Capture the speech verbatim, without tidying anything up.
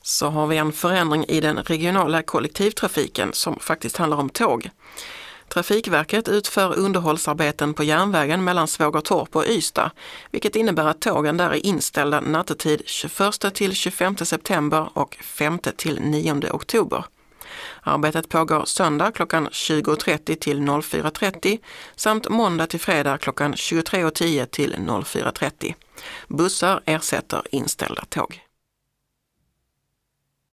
Så har vi en förändring i den regionala kollektivtrafiken som faktiskt handlar om tåg. Trafikverket utför underhållsarbeten på järnvägen mellan Svågertorp och Ystad, vilket innebär att tågen där är inställda nattetid tjugoförsta till tjugofemte september och femte till nionde oktober. Arbetet pågår söndag klockan tjugo trettio till fyra trettio samt måndag till fredag klockan tjugotre tio till fyra trettio. Bussar ersätter inställda tåg.